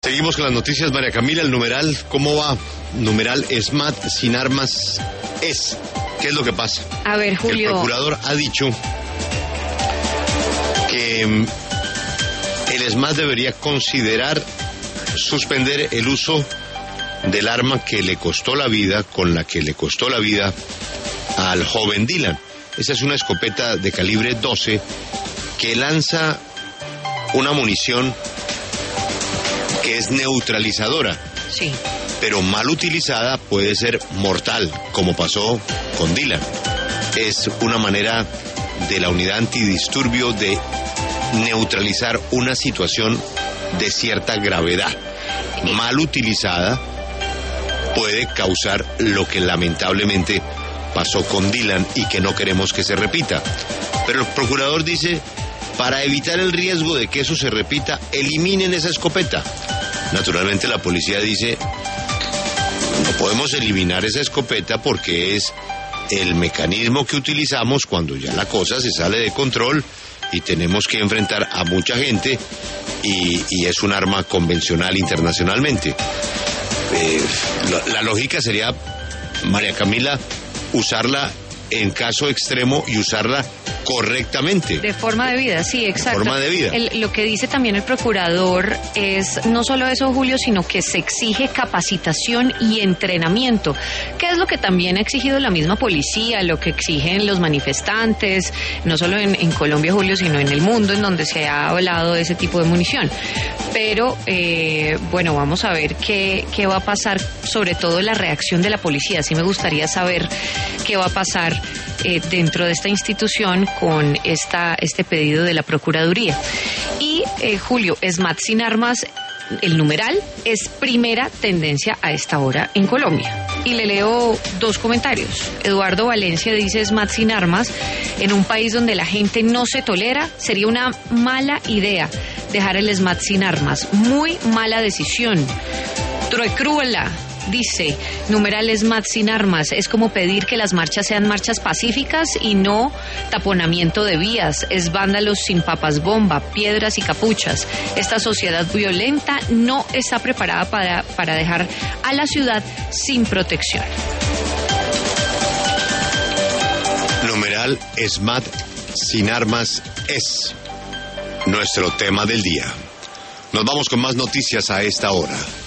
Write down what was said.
Seguimos con las noticias, María Camila. El numeral, ¿cómo va? Numeral SMAT sin armas es. ¿Qué es lo que pasa? A ver, Julio. El procurador ha dicho que el SMAT debería considerar suspender el uso del arma que le costó la vida, con la que le costó la vida al joven Dylan. Esa es una escopeta de calibre 12 que lanza una munición que es neutralizadora. Sí. Pero mal utilizada puede ser mortal, como pasó con Dylan. Es una manera de la unidad antidisturbio de neutralizar una situación de cierta gravedad. Mal utilizada puede causar lo que lamentablemente pasó con Dylan y que no queremos que se repita. Pero el procurador dice, para evitar el riesgo de que eso se repita, eliminen esa escopeta. Naturalmente la policía dice, no podemos eliminar esa escopeta porque es el mecanismo que utilizamos cuando ya la cosa se sale de control y tenemos que enfrentar a mucha gente y es un arma convencional internacionalmente. La lógica sería, María Camila, usarla en caso extremo y usarla correctamente. De forma debida, sí, exacto. De forma debida. Lo que dice también el procurador es no solo eso, Julio, sino que se exige capacitación y entrenamiento, que es lo que también ha exigido la misma policía, lo que exigen los manifestantes, no solo en Colombia, Julio, sino en el mundo, en donde se ha hablado de ese tipo de munición. Pero, bueno, vamos a ver qué va a pasar, sobre todo la reacción de la policía. Sí me gustaría saber qué va a pasar dentro de esta institución con este pedido de la Procuraduría. Y, Julio, SMAT sin armas, el numeral, es primera tendencia a esta hora en Colombia. Y le leo dos comentarios. Eduardo Valencia dice, SMAT sin armas, en un país donde la gente no se tolera, sería una mala idea dejar el SMAT sin armas. Muy mala decisión. Troecruela dice, numeral SMAT sin armas, es como pedir que las marchas sean marchas pacíficas y no taponamiento de vías, es vándalos sin papas bomba, piedras y capuchas. Esta sociedad violenta no está preparada para dejar a la ciudad sin protección. Numeral SMAT sin armas es nuestro tema del día. Nos vamos con más noticias a esta hora.